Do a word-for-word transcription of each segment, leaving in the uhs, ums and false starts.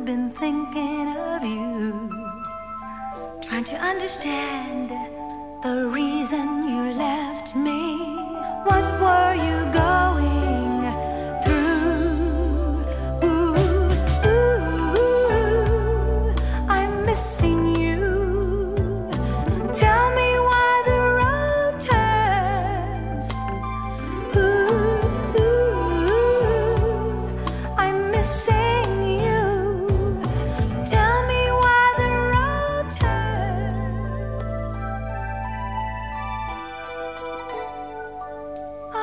I've been thinking of you, trying to understand the reason you left me. What were you going through? Ooh, ooh, I'm missing you. Tell me why the road turns. Ooh, ooh, I'm missing you. Tell me why the road turns. Oh,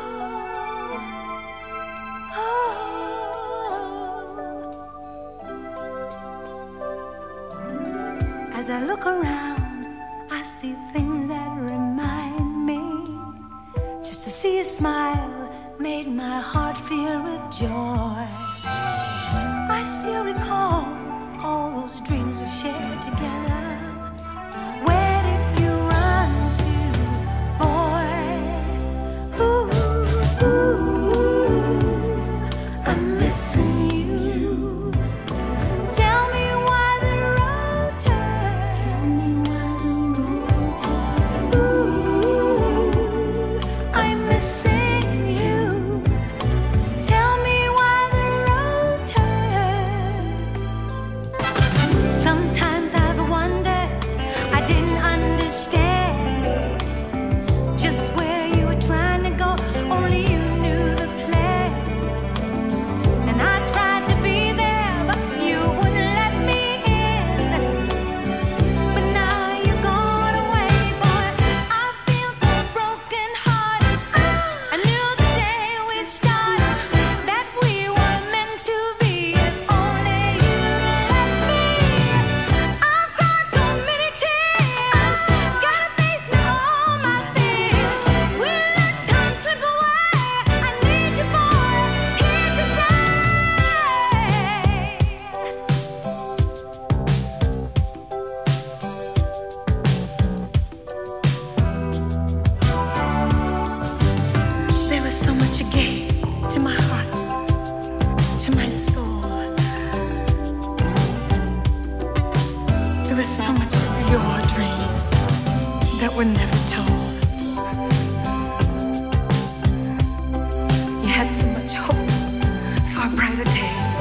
oh. As I look around, I see things that remind me. Just to see a smile made my heart fill with joy. I still recall all those dreams we shared together. Where did you run to, boy? Ooh, ooh, I'm missing you. Tell me why the road turns. Tell me why the road turns. Ooh, I'm missing you. Tell me why the road turns. Sometimes I've wondered, I didn't understand just where you were trying to go. Only you knew the plan. And I tried to be there, but you wouldn't let me in. But now you're gone away, boy. I feel so broken hearted. I knew the day we started that we were meant to be. If only you let me. I've cried so many tears. Gotta face now all my fears. We'll let time slip away. I need you, boy, here today. There was so much you gave to my heart, to my soul. There was so much of your dreams that were never told. You had so much hope for a brighter day.